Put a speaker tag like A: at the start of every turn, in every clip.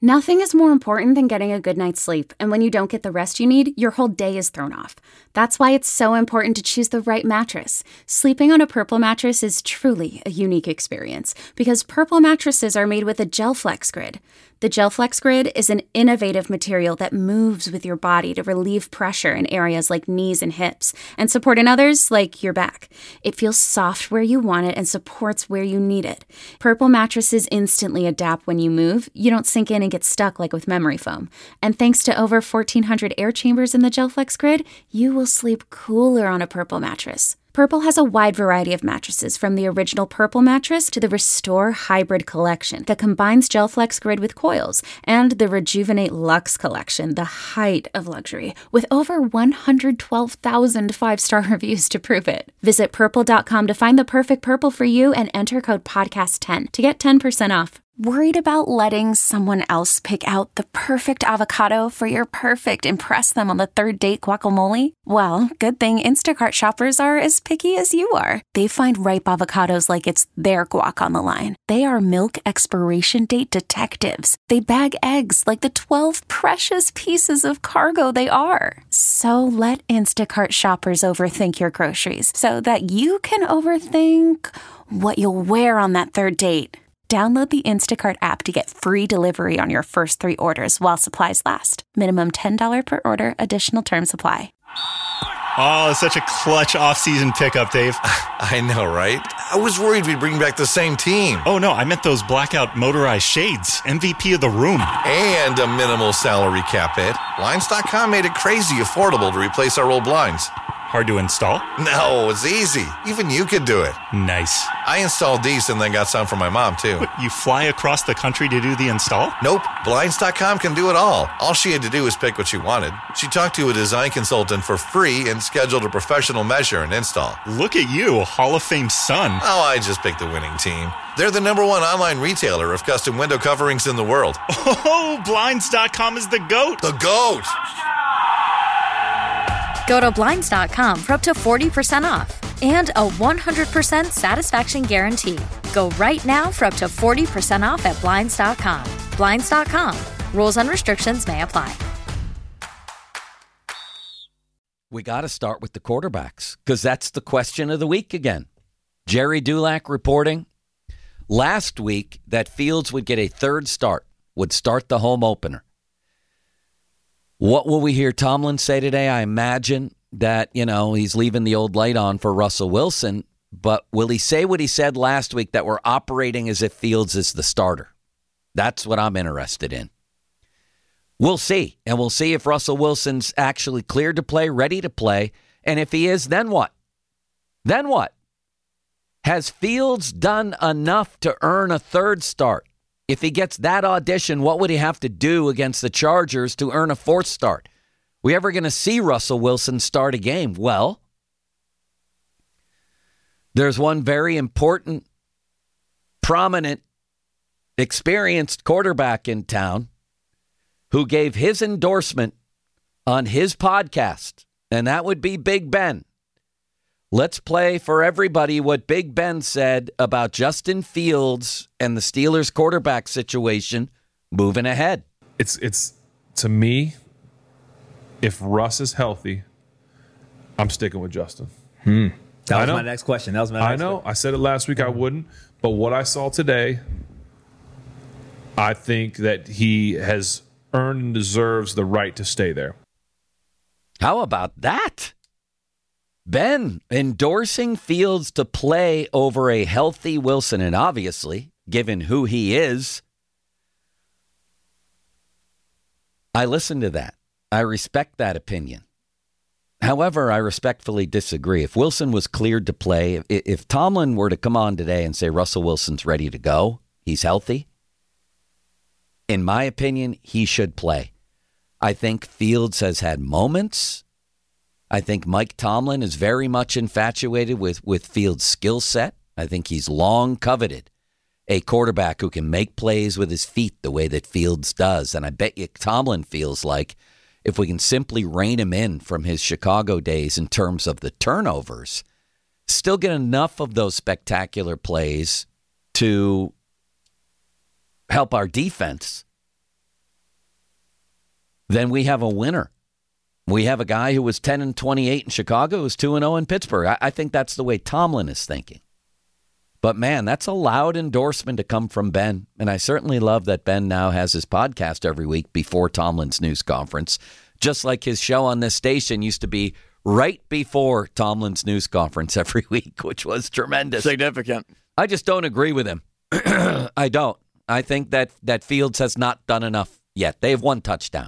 A: Nothing is more important than getting a good night's sleep, and when you don't get the rest you need, your whole day is thrown off. That's why it's so important to choose the right mattress. Sleeping on a Purple mattress is truly a unique experience, because Purple mattresses are made with a GelFlex Grid. The GelFlex Grid is an innovative material that moves with your body to relieve pressure in areas like knees and hips, and support in others like your back. It feels soft where you want it and supports where you need it. Purple mattresses instantly adapt when you move. You don't sink in and get stuck like with memory foam. And thanks to over 1,400 air chambers in the GelFlex Grid, you will sleep cooler on a Purple mattress. Purple has a wide variety of mattresses, from the original Purple mattress to the Restore Hybrid collection that combines GelFlex Grid with coils, and the Rejuvenate Luxe collection, the height of luxury, with over 112,000 five-star reviews to prove it. Visit purple.com to find the perfect Purple for you and enter code podcast10 to get 10% off. Worried about letting someone else pick out the perfect avocado for your perfect impress them on the third date guacamole? Well, good thing Instacart shoppers are as picky as you are. They find ripe avocados like it's their guac on the line. They are milk expiration date detectives. They bag eggs like the 12 precious pieces of cargo they are. So let Instacart shoppers overthink your groceries so that you can overthink what you'll wear on that third date. Download the Instacart app to get free delivery on your first 3 orders while supplies last. Minimum $10 per order. Additional terms apply.
B: Oh, such a clutch off-season pickup, Dave.
C: I know, right? I was worried we'd bring back the same team.
B: Oh, no, I meant those blackout motorized shades. MVP of the room.
C: And a minimal salary cap hit. Blinds.com made it crazy affordable to replace our old blinds.
B: Hard to install?
C: No, it's easy. Even you could do it.
B: Nice.
C: I installed these and then got some for my mom, too.
B: What, you fly across the country to do the install?
C: Nope. Blinds.com can do it all. All she had to do was pick what she wanted. She talked to a design consultant for free and scheduled a professional measure and install.
B: Look at you, Hall of Fame son.
C: Oh, I just picked the winning team. They're the #1 online retailer of custom window coverings in the world.
B: Oh, Blinds.com is the GOAT.
C: The GOAT!
D: Go to Blinds.com for up to 40% off and a 100% satisfaction guarantee. Go right now for up to 40% off at Blinds.com. Blinds.com. Rules and restrictions may apply.
E: We got to start with the quarterbacks because that's the question of the week again. Jerry Dulac reporting last week that Fields would get a third start, would start the home opener. What will we hear Tomlin say today? I imagine that, he's leaving the old light on for Russell Wilson, but will he say what he said last week, that we're operating as if Fields is the starter? That's what I'm interested in. We'll see, and we'll see if Russell Wilson's actually cleared to play, ready to play, and if he is, then what? Then what? Has Fields done enough to earn a third start? If he gets that audition, what would he have to do against the Chargers to earn a fourth start? We ever going to see Russell Wilson start a game? Well, there's one very important, prominent, experienced quarterback in town who gave his endorsement on his podcast, and that would be Big Ben. Let's play for everybody what Big Ben said about Justin Fields and the Steelers quarterback situation moving ahead.
F: It's to me, if Russ is healthy, I'm sticking with Justin.
G: That was my next question.
F: I know. I said it last week I wouldn't, but what I saw today, I think that he has earned and deserves the right to stay there.
E: How about that? Ben endorsing Fields to play over a healthy Wilson, and obviously, given who he is, I listen to that. I respect that opinion. However, I respectfully disagree. If Wilson was cleared to play, if Tomlin were to come on today and say Russell Wilson's ready to go, he's healthy, in my opinion, he should play. I think Fields has had moments. I think Mike Tomlin is very much infatuated with Fields' skill set. I think he's long coveted a quarterback who can make plays with his feet the way that Fields does. And I bet you Tomlin feels like if we can simply rein him in from his Chicago days in terms of the turnovers, still get enough of those spectacular plays to help our defense, then we have a winner. We have a guy who was 10-28 in Chicago, who's 2-0 in Pittsburgh. I think that's the way Tomlin is thinking. But, man, that's a loud endorsement to come from Ben. And I certainly love that Ben now has his podcast every week before Tomlin's news conference, just like his show on this station used to be right before Tomlin's news conference every week, which was tremendous.
H: Significant.
E: I just don't agree with him. I don't. I think that Fields has not done enough yet. They have one touchdown.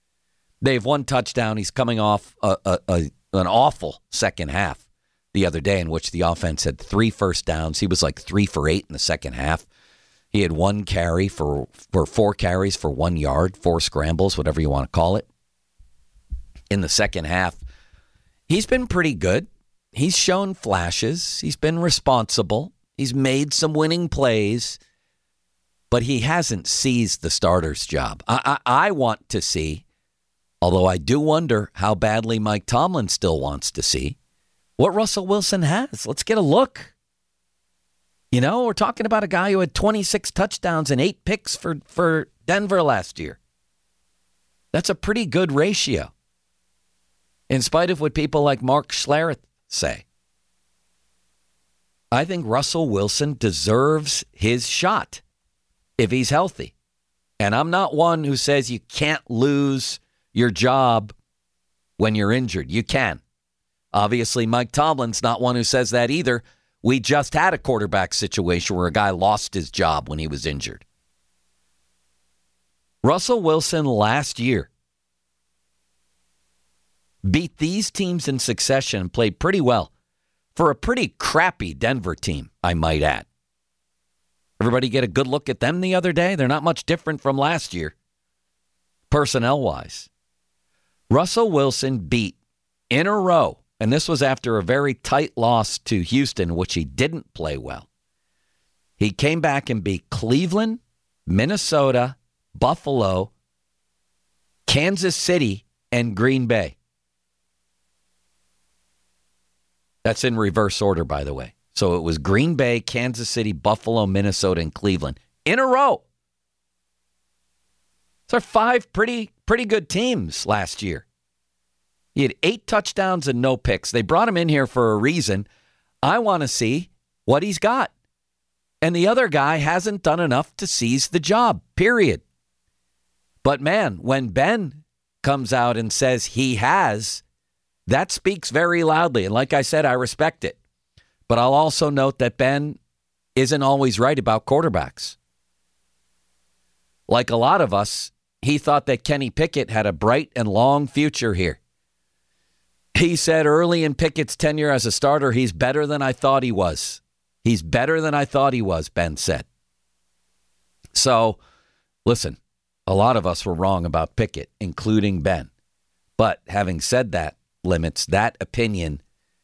E: He's coming off an awful second half the other day in which the offense had 3 first downs. He was like 3 for 8 in the second half. He had 1 carry for 4 carries for 1 yard, 4 scrambles, whatever you want to call it. In the second half, he's been pretty good. He's shown flashes. He's been responsible. He's made some winning plays, but he hasn't seized the starter's job. I want to see, although I do wonder how badly Mike Tomlin still wants to see, what Russell Wilson has. Let's get a look. You know, we're talking about a guy who had 26 touchdowns and 8 picks for Denver last year. That's a pretty good ratio, in spite of what people like Mark Schlereth say. I think Russell Wilson deserves his shot if he's healthy. And I'm not one who says you can't lose your job when you're injured. You can. Obviously, Mike Tomlin's not one who says that either. We just had a quarterback situation where a guy lost his job when he was injured. Russell Wilson last year beat these teams in succession and played pretty well for a pretty crappy Denver team, I might add. Everybody get a good look at them the other day? They're not much different from last year, personnel-wise. Russell Wilson beat in a row, and this was after a very tight loss to Houston, which he didn't play well. He came back and beat Cleveland, Minnesota, Buffalo, Kansas City, and Green Bay. That's in reverse order, by the way. So it was Green Bay, Kansas City, Buffalo, Minnesota, and Cleveland in a row. Those are 5 pretty good teams last year. He had 8 touchdowns and no picks. They brought him in here for a reason. I want to see what he's got. And the other guy hasn't done enough to seize the job, period. But man, when Ben comes out and says he has, that speaks very loudly. And like I said, I respect it. But I'll also note that Ben isn't always right about quarterbacks. Like a lot of us, he thought that Kenny Pickett had a bright and long future here. He said early in Pickett's tenure as a starter, he's better than I thought he was. He's better than I thought he was, Ben said. So, listen, a lot of us were wrong about Pickett, including Ben. But having said that, Limits, that opinion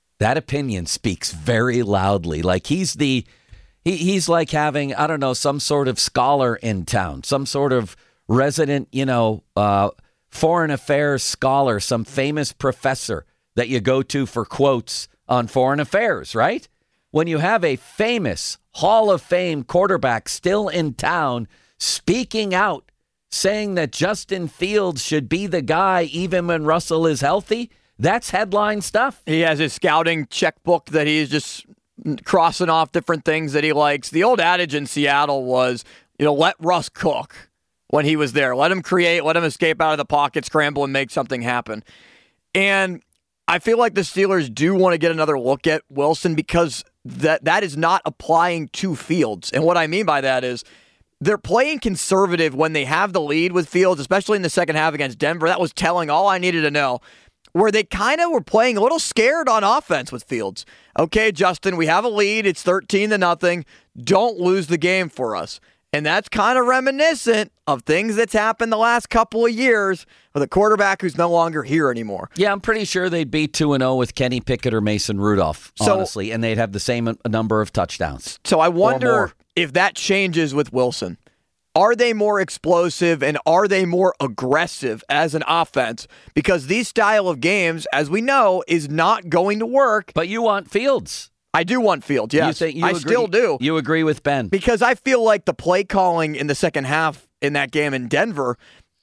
E: speaks very loudly. Like he's like having, I don't know, some sort of scholar in town, some sort of resident, foreign affairs scholar, some famous professor that you go to for quotes on foreign affairs, right? When you have a famous Hall of Fame quarterback still in town speaking out, saying that Justin Fields should be the guy even when Russell is healthy, that's headline stuff.
H: He has his scouting checkbook that he's just crossing off different things that he likes. The old adage in Seattle was, let Russ cook when he was there. Let him create, let him escape out of the pocket, scramble, and make something happen. And I feel like the Steelers do want to get another look at Wilson because that is not applying to Fields. And what I mean by that is they're playing conservative when they have the lead with Fields, especially in the second half against Denver. That was telling, all I needed to know. Where they kind of were playing a little scared on offense with Fields. Okay, Justin, we have a lead. It's 13-0. Don't lose the game for us. And that's kind of reminiscent of things that's happened the last couple of years with a quarterback who's no longer here anymore.
E: Yeah, I'm pretty sure they'd be 2-0 with Kenny Pickett or Mason Rudolph, honestly, and they'd have the same number of touchdowns.
H: So I wonder if that changes with Wilson. Are they more explosive and are they more aggressive as an offense? Because these style of games, as we know, is not going to work.
E: But you want Fields.
H: I do want Fields, yes. I still do.
E: You agree with Ben.
H: Because I feel like the play calling in the second half in that game in Denver,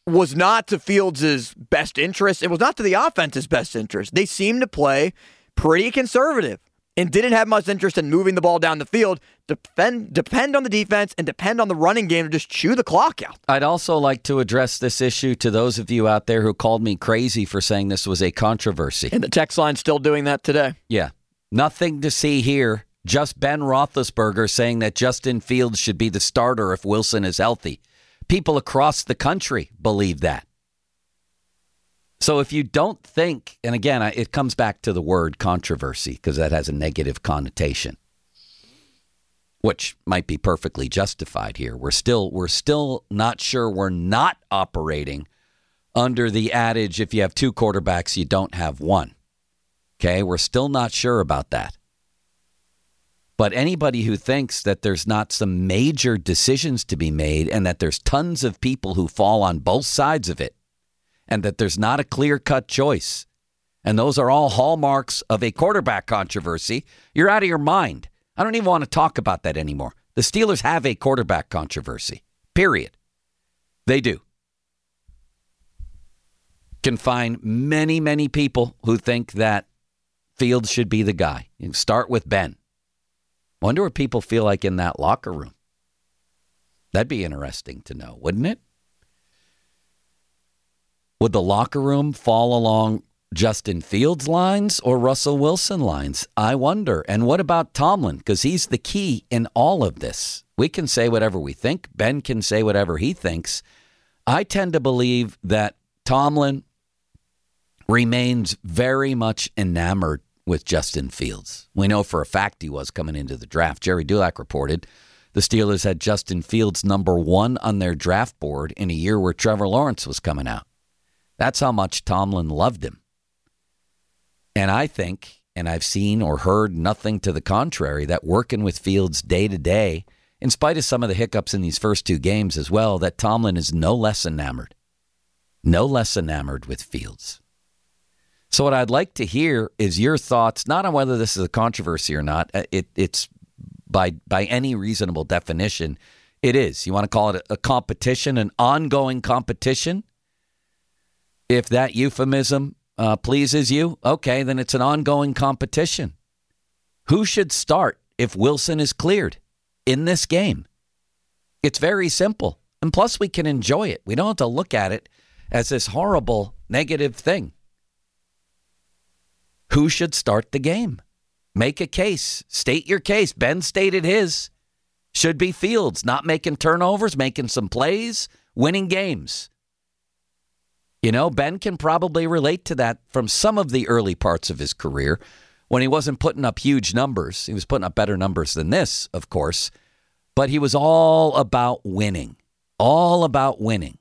H: was not to Fields' best interest. It was not to the offense's best interest. They seemed to play pretty conservative and didn't have much interest in moving the ball down the field, depend on the defense and depend on the running game to just chew the clock out.
E: I'd also like to address this issue to those of you out there who called me crazy for saying this was a controversy.
H: And the text line's still doing that today.
E: Yeah. Nothing to see here. Just Ben Roethlisberger saying that Justin Fields should be the starter if Wilson is healthy. People across the country believe that. So if you don't think, and again, it comes back to the word controversy because that has a negative connotation, which might be perfectly justified here. We're still not sure. We're not operating under the adage, if you have two quarterbacks, you don't have one. Okay, we're still not sure about that. But anybody who thinks that there's not some major decisions to be made and that there's tons of people who fall on both sides of it and that there's not a clear-cut choice, and those are all hallmarks of a quarterback controversy, you're out of your mind. I don't even want to talk about that anymore. The Steelers have a quarterback controversy, period. They do. Can find many, many people who think that Fields should be the guy. You start with Ben. Wonder what people feel like in that locker room. That'd be interesting to know, wouldn't it? Would the locker room fall along Justin Fields lines or Russell Wilson lines? I wonder. And what about Tomlin? Because he's the key in all of this. We can say whatever we think. Ben can say whatever he thinks. I tend to believe that Tomlin remains very much enamored with Justin Fields. We know for a fact he was coming into the draft. Jerry Dulac reported the Steelers had Justin Fields number 1 on their draft board in a year where Trevor Lawrence was coming out. That's how much Tomlin loved him. And I think, and I've seen or heard nothing to the contrary, that working with Fields day to day, in spite of some of the hiccups in these first 2 games as well, that Tomlin is no less enamored. No less enamored with Fields. So what I'd like to hear is your thoughts, not on whether this is a controversy or not. It's by any reasonable definition, it is. You want to call it a competition, an ongoing competition? If that euphemism pleases you, okay, then it's an ongoing competition. Who should start if Wilson is cleared in this game? It's very simple. And plus, we can enjoy it. We don't have to look at it as this horrible negative thing. Who should start the game? Make a case. State your case. Ben stated his. Should be Fields, not making turnovers, making some plays, winning games. You know, Ben can probably relate to that from some of the early parts of his career when he wasn't putting up huge numbers. He was putting up better numbers than this, of course, but he was all about winning. All about winning.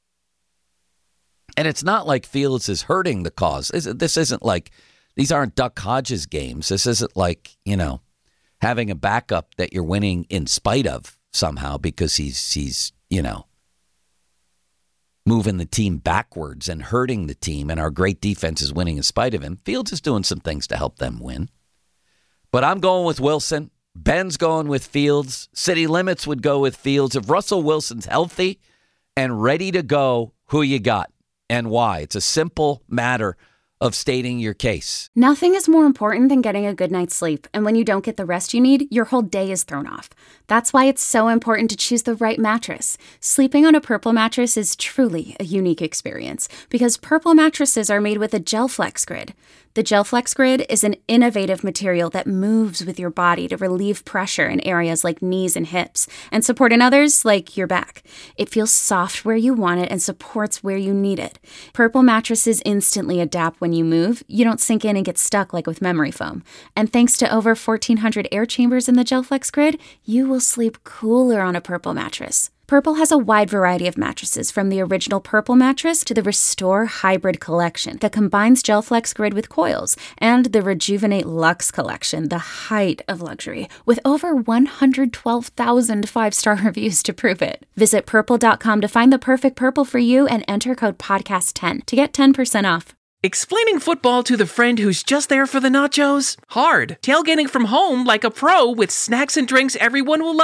E: And it's not like Fields is hurting the cause. This isn't like, these aren't Duck Hodges games. This isn't like, you know, having a backup that you're winning in spite of somehow because he's you know, moving the team backwards and hurting the team, and our great defense is winning in spite of him. Fields is doing some things to help them win. But I'm going with Wilson. Ben's going with Fields. City Limits would go with Fields. If Russell Wilson's healthy and ready to go, who you got and why? It's a simple matter of stating your case.
A: Nothing is more important than getting a good night's sleep, and when you don't get the rest you need, your whole day is thrown off. That's why it's so important to choose the right mattress. Sleeping on a Purple mattress is truly a unique experience because Purple mattresses are made with a GelFlex Grid. The GelFlex Grid is an innovative material that moves with your body to relieve pressure in areas like knees and hips and support in others like your back. It feels soft where you want it and supports where you need it. Purple mattresses instantly adapt when you move. You don't sink in and get stuck like with memory foam. And thanks to over 1,400 air chambers in the GelFlex Grid, you will sleep cooler on a Purple mattress. Purple has a wide variety of mattresses, from the original Purple mattress to the Restore Hybrid collection that combines GelFlex Grid with coils, and the Rejuvenate Luxe collection, the height of luxury, with over 112,000 5-star reviews to prove it. Visit Purple.com to find the perfect Purple for you and enter code PODCAST10 to get 10% off.
I: Explaining football to the friend who's just there for the nachos? Hard. Tailgating from home like a pro with snacks and drinks everyone will love?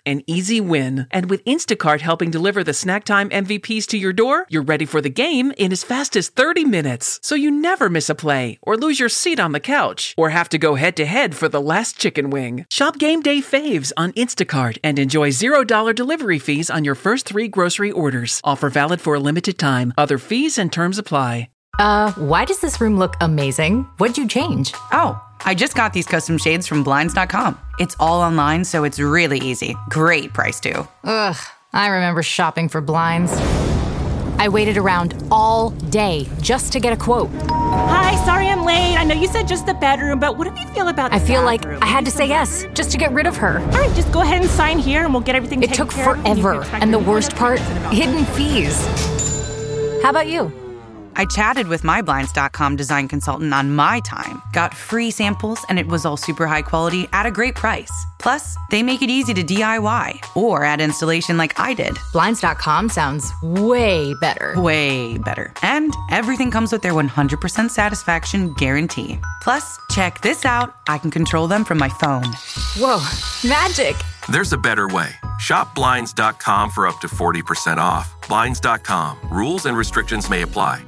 I: an easy win. And with Instacart helping deliver the snack time MVPs to your door, you're ready for the game in as fast as 30 minutes. So you never miss a play, or lose your seat on the couch, or have to go head-to-head for the last chicken wing. Shop Game Day Faves on Instacart and enjoy $0 delivery fees on your first 3 grocery orders. Offer valid for a limited time. Other fees and terms apply.
J: Why does this room look amazing? What'd you change?
K: Oh, I just got these custom shades from Blinds.com. It's all online, so it's really easy. Great price, too.
J: Ugh, I remember shopping for blinds. I waited around all day just to get a quote.
L: Hi, sorry I'm late. I know you said just the bedroom, but what do you feel about the
J: I feel
L: bathroom?
J: like I had to say yes just to get rid of her.
L: All right, just go ahead and sign here and we'll get everything taken care of.
J: It took forever, and the worst part, hidden fees. How about you?
K: I chatted with my Blinds.com design consultant on my time, got free samples, and it was all super high quality at a great price. Plus, they make it easy to DIY or add installation like I did.
J: Blinds.com sounds way better.
K: Way better. And everything comes with their 100% satisfaction guarantee. Plus, check this out. I can control them from my phone.
J: Whoa, magic.
M: There's a better way. Shop Blinds.com for up to 40% off. Blinds.com. Rules and restrictions may apply.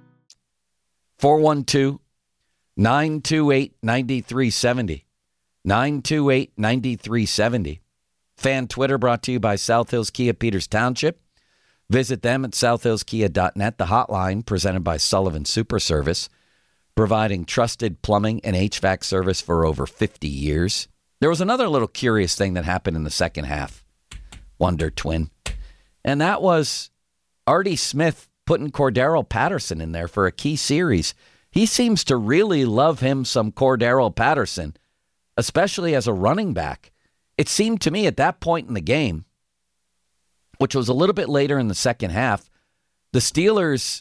E: 412-928-9370. 928-9370. Fan Twitter brought to you by South Hills Kia Peters Township. Visit them at southhillskia.net. The hotline presented by Sullivan Super Service, providing trusted plumbing and HVAC service for over 50 years. There was another little curious thing that happened in the second half, Wonder Twin, and that was Artie Smith putting Cordero Patterson in there for a key series. He seems to really love him some Cordero Patterson, especially as a running back. It seemed to me at that point in the game, which was a little bit later in the second half, the Steelers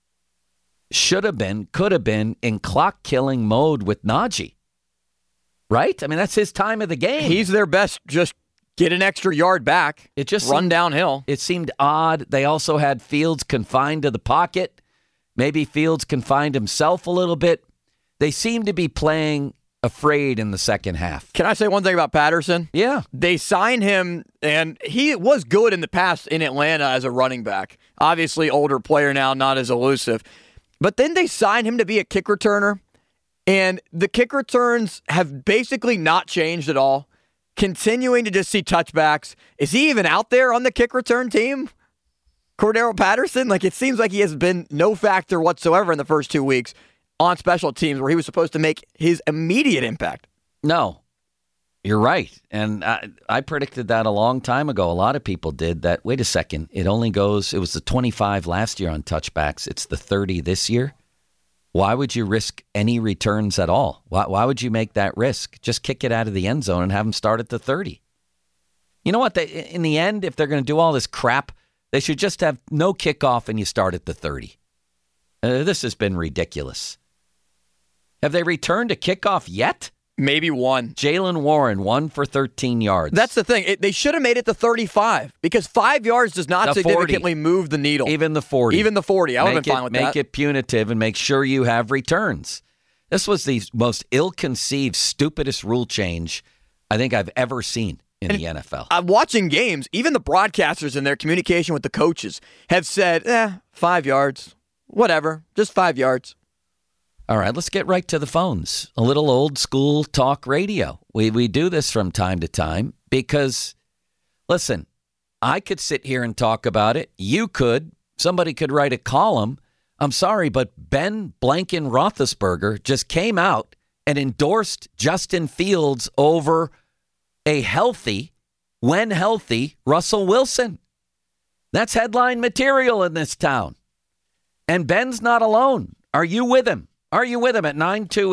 E: should have been, could have been in clock-killing mode with Najee. Right? I mean, that's his time of the game.
H: He's their best, just get an extra yard back.
E: It just
H: run downhill.
E: It seemed odd. They also had Fields confined to the pocket. Maybe Fields confined himself a little bit. They seemed to be playing afraid in the second half.
H: Can I say one thing about Patterson?
E: Yeah.
H: They signed him, and he was good in the past in Atlanta as a running back. Obviously, older player now, not as elusive. But then they signed him to be a kick returner, and the kick returns have basically not changed at all. Continuing to just see touchbacks. Is he even out there on the kick return team? Cordero Patterson? Like, it seems like he has been no factor whatsoever in the first 2 weeks on special teams where he was supposed to make his immediate impact.
E: No, you're right. And I predicted that a long time ago. A lot of people did that. Wait a second. It was the 25 last year on touchbacks. It's the 30 this year. Why would you risk any returns at all? Why would you make that risk? Just kick it out of the end zone and have them start at the 30. You know what? In the end, if they're going to do all this crap, they should just have no kickoff and you start at the 30. This has been ridiculous. Have they returned a kickoff yet?
H: Maybe one.
E: Jaylen Warren, 1 for 13 yards.
H: That's the thing. They should have made it to 35 because 5 yards does not significantly move the needle.
E: Even the 40.
H: Even the 40. I would have been fine with that.
E: Make it punitive and make sure you have returns. This was the most ill-conceived, stupidest rule change I think I've ever seen in the NFL.
H: I'm watching games. Even the broadcasters in their communication with the coaches have said, 5 yards. Whatever. Just 5 yards.
E: All right, let's get right to the phones. A little old school talk radio. We do this from time to time because, listen, I could sit here and talk about it. You could. Somebody could write a column. I'm sorry, but Ben Blanken Roethlisberger just came out and endorsed Justin Fields over a healthy, when healthy, Russell Wilson. That's headline material in this town. And Ben's not alone. Are you with him? Are you with him at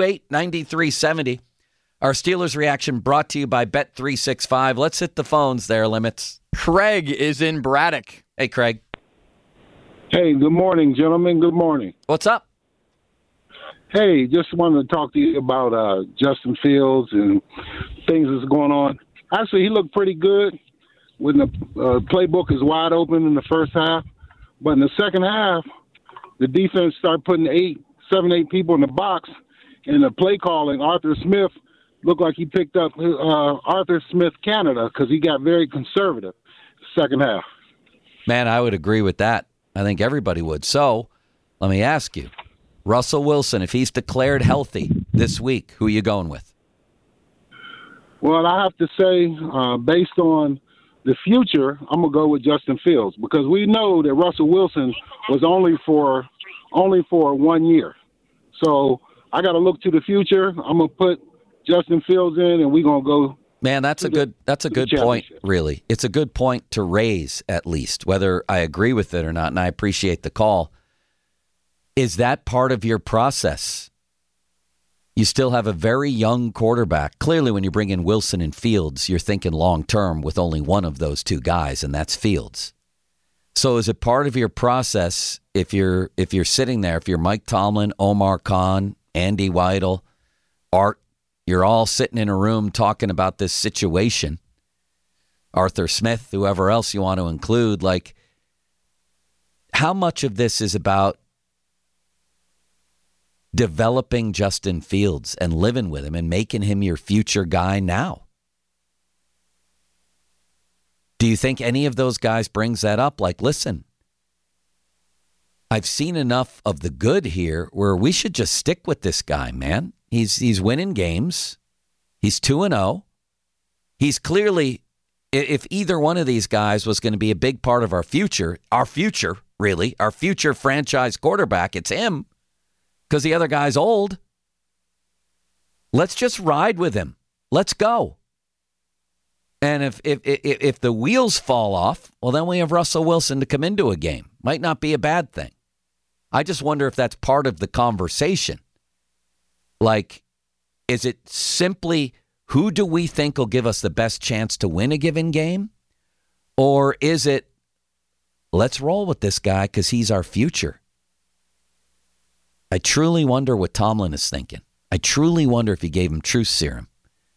E: 928-9370? Our Steelers reaction brought to you by Bet365. Let's hit the phones there, Limits.
H: Craig is in Braddock.
E: Hey, Craig.
N: Hey, good morning, gentlemen. Good morning.
E: What's up?
N: Hey, just wanted to talk to you about Justin Fields and things that's going on. Actually, he looked pretty good when the playbook is wide open in the first half. But in the second half, the defense started putting 7, 8 people in the box, and the play calling, Arthur Smith looked like he picked up Arthur Smith Canada because he got very conservative second half.
E: Man, I would agree with that. I think everybody would. So let me ask you, Russell Wilson, if he's declared healthy this week, who are you going with?
N: Well, I have to say, based on the future, I'm going to go with Justin Fields because we know that Russell Wilson was only for 1 year. So I got to look to the future. I'm going to put Justin Fields in, and we're going to go.
E: Man, that's a good point, really. It's a good point to raise, at least, whether I agree with it or not, and I appreciate the call. Is that part of your process? You still have a very young quarterback. Clearly, when you bring in Wilson and Fields, you're thinking long-term with only one of those two guys, and that's Fields. So is it part of your process if you're sitting there, if you're Mike Tomlin, Omar Khan, Andy Weidel, Art, you're all sitting in a room talking about this situation, Arthur Smith, whoever else you want to include, like, how much of this is about developing Justin Fields and living with him and making him your future guy now? Do you think any of those guys brings that up? Like, listen, I've seen enough of the good here where we should just stick with this guy, man. He's winning games. He's 2-0. He's clearly, if either one of these guys was going to be a big part of our future franchise quarterback, it's him because the other guy's old. Let's just ride with him. Let's go. And if the wheels fall off, well, then we have Russell Wilson to come into a game. Might not be a bad thing. I just wonder if that's part of the conversation. Like, is it simply who do we think will give us the best chance to win a given game? Or is it, let's roll with this guy because he's our future? I truly wonder what Tomlin is thinking. I truly wonder if he gave him truth serum.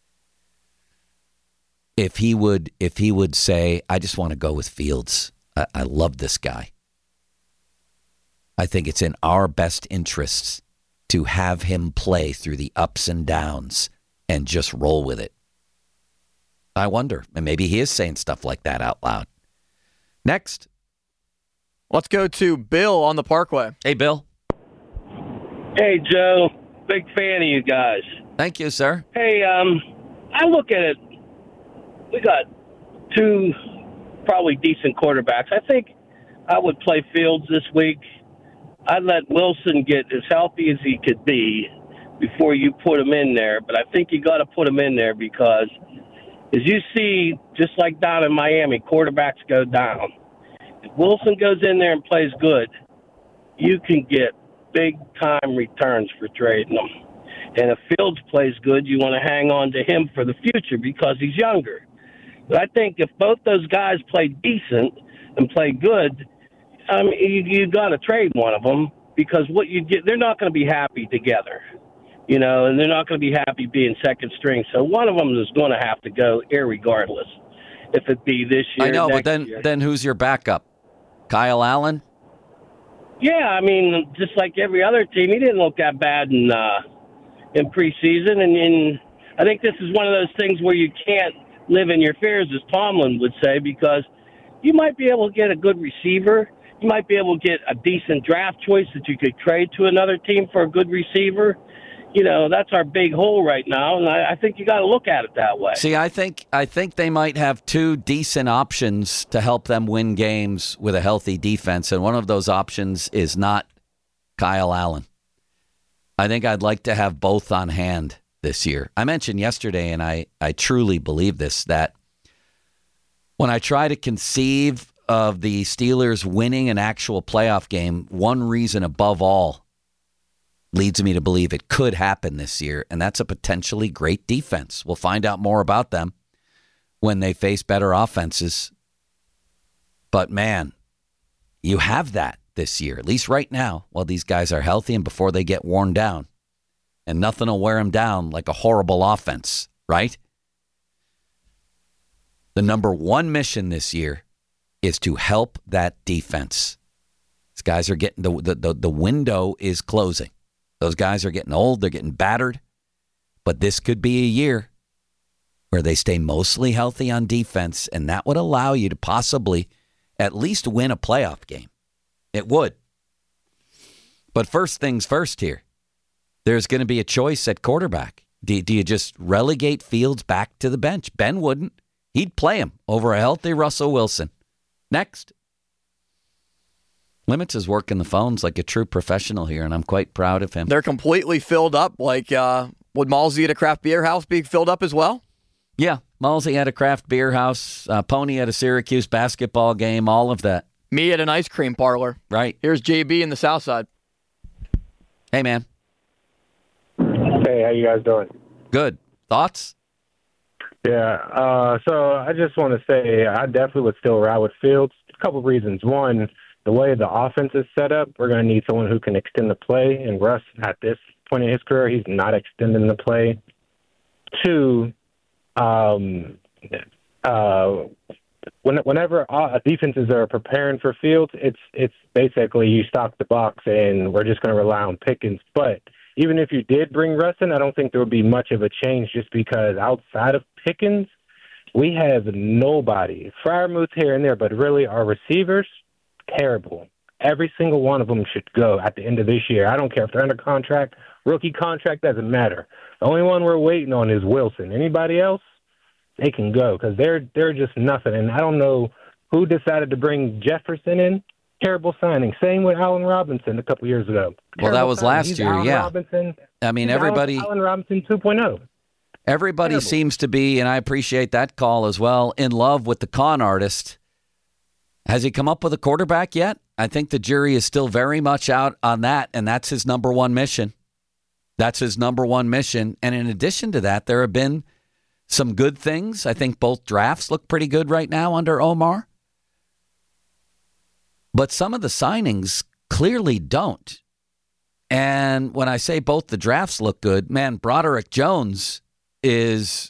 E: If he would say, I just want to go with Fields. I love this guy. I think it's in our best interests to have him play through the ups and downs and just roll with it. I wonder. And maybe he is saying stuff like that out loud. Next.
H: Let's go to Bill on the Parkway.
E: Hey, Bill.
O: Hey, Joe. Big fan of you guys.
E: Thank you, sir.
O: Hey, I look at it. We got two probably decent quarterbacks. I think I would play Fields this week. I'd let Wilson get as healthy as he could be before you put him in there. But I think you got to put him in there because, as you see, just like down in Miami, quarterbacks go down. If Wilson goes in there and plays good, you can get big-time returns for trading him. And if Fields plays good, you want to hang on to him for the future because he's younger. But I think if both those guys play decent and play good, you got to trade one of them because what you get, they're not going to be happy together, and they're not going to be happy being second string. So one of them is going to have to go, irregardless, if it be this year.
E: I know, but then who's your backup? Kyle Allen?
O: Yeah, just like every other team, he didn't look that bad in preseason, and I think this is one of those things where you can't live in your fears, as Tomlin would say, because you might be able to get a good receiver. You might be able to get a decent draft choice that you could trade to another team for a good receiver. That's our big hole right now, and I think you got to look at it that way.
E: See, I think they might have two decent options to help them win games with a healthy defense, and one of those options is not Kyle Allen. I think I'd like to have both on hand this year. I mentioned yesterday, and I truly believe this, that when I try to conceive of the Steelers winning an actual playoff game, one reason above all leads me to believe it could happen this year, and that's a potentially great defense. We'll find out more about them when they face better offenses. But, man, you have that this year, at least right now, while these guys are healthy and before they get worn down. And nothing will wear them down like a horrible offense, right? The number one mission this year is to help that defense. These guys are getting, the window is closing. Those guys are getting old. They're getting battered. But this could be a year where they stay mostly healthy on defense, and that would allow you to possibly at least win a playoff game. It would. But first things first here. There's going to be a choice at quarterback. Do you just relegate Fields back to the bench? Ben wouldn't. He'd play him over a healthy Russell Wilson. Next. Limits is working the phones like a true professional here, and I'm quite proud of him.
H: They're completely filled up. Like, would Malsey at a craft beer house be filled up as well?
E: Yeah, Malsey at a craft beer house, Pony at a Syracuse basketball game, all of that.
H: Me at an ice cream parlor.
E: Right.
H: Here's JB in the South Side.
E: Hey, man.
P: Hey, how you guys doing?
E: Good. Thoughts?
P: Yeah, so I just want to say I definitely would still ride with Fields. A couple of reasons. One, the way the offense is set up, we're going to need someone who can extend the play, and Russ, at this point in his career, he's not extending the play. Two, whenever defenses are preparing for Fields, it's basically you stock the box and we're just going to rely on Pickens. But even if you did bring Russ in, I don't think there would be much of a change just because outside of Pickens, we have nobody. Freiermuth here and there, but really our receivers, terrible. Every single one of them should go at the end of this year. I don't care if they're under contract, rookie contract, doesn't matter. The only one we're waiting on is Wilson. Anybody else, they can go because they're just nothing. And I don't know who decided to bring Jefferson in. Terrible signing. Same with Allen Robinson a couple years ago.
E: Well, that was last year,
P: Allen
E: yeah.
P: Robinson.
E: I mean, everybody.
P: Allen Robinson 2.0.
E: Everybody seems to be, and I appreciate that call as well, in love with the con artist. Has he come up with a quarterback yet? I think the jury is still very much out on that, and that's his number one mission. That's his number one mission. And in addition to that, there have been some good things. I think both drafts look pretty good right now under Omar. But some of the signings clearly don't. And when I say both the drafts look good, man, Broderick Jones is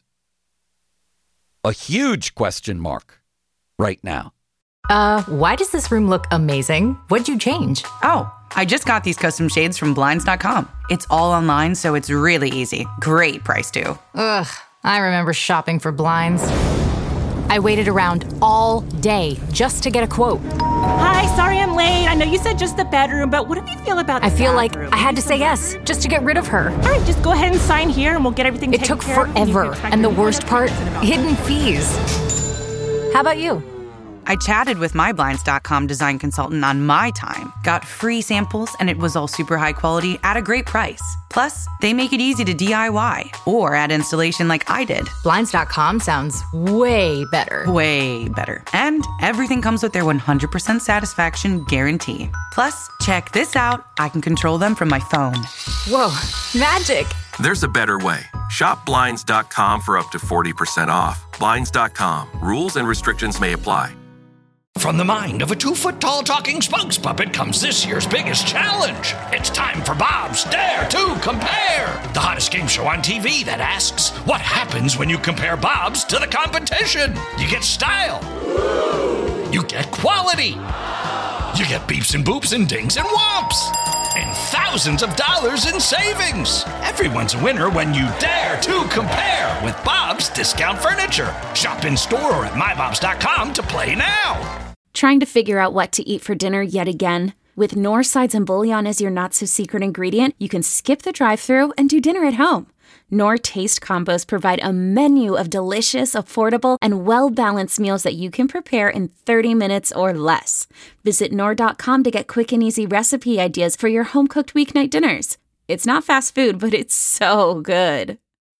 E: a huge question mark right now.
J: Why does this room look amazing? What'd you change?
K: Oh, I just got these custom shades from Blinds.com. It's all online, so it's really easy. Great price, too.
J: Ugh, I remember shopping for blinds. I waited around all day just to get a quote.
L: Hi, sorry I'm late. I know you said just the bedroom, but what do you feel about the
J: I feel
L: bathroom?
J: like I had to say yes just to get rid of her.
L: All right, just go ahead and sign here and we'll get everything taken care of.
J: It took forever. And the worst part, hidden fees. How about you?
K: I chatted with my Blinds.com design consultant on my time, got free samples, and it was all super high quality at a great price. Plus, they make it easy to DIY or add installation like I did.
J: Blinds.com sounds way better.
K: Way better. And everything comes with their 100% satisfaction guarantee. Plus, check this out. I can control them from my phone.
J: Whoa, magic.
M: There's a better way. Shop Blinds.com for up to 40% off. Blinds.com. Rules and restrictions may apply.
Q: From the mind of a 2-foot-tall talking spokes puppet comes this year's biggest challenge. It's time for Bob's Dare to Compare, the hottest game show on TV that asks, what happens when you compare Bob's to the competition? You get style. You get quality. You get beeps and boops and dings and whomps. And thousands of dollars in savings. Everyone's a winner when you dare to compare with Bob's Discount Furniture. Shop in store or at mybobs.com to play now.
A: Trying to figure out what to eat for dinner yet again? With Knorr sides and bouillon as your not-so-secret ingredient, you can skip the drive-thru and do dinner at home. Knorr Taste Combos provide a menu of delicious, affordable, and well-balanced meals that you can prepare in 30 minutes or less. Visit Knorr.com to get quick and easy recipe ideas for your home-cooked weeknight dinners. It's not fast food, but it's so good.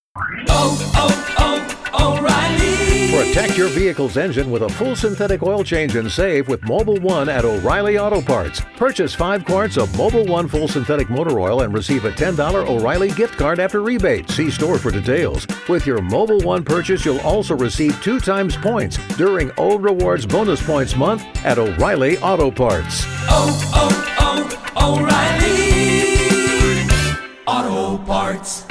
R: O'Reilly. Protect your vehicle's engine with a full synthetic oil change and save with Mobil 1 at O'Reilly Auto Parts. Purchase 5 quarts of Mobil 1 full synthetic motor oil and receive a $10 O'Reilly gift card after rebate. See store for details. With your Mobil 1 purchase, you'll also receive 2 times points during O Rewards Bonus Points Month at O'Reilly Auto Parts.
S: O'Reilly Auto Parts.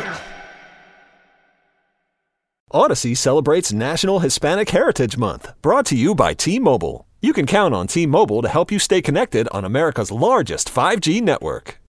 T: Odyssey celebrates National Hispanic Heritage Month, brought to you by T-Mobile. You can count on T-Mobile to help you stay connected on America's largest 5G network.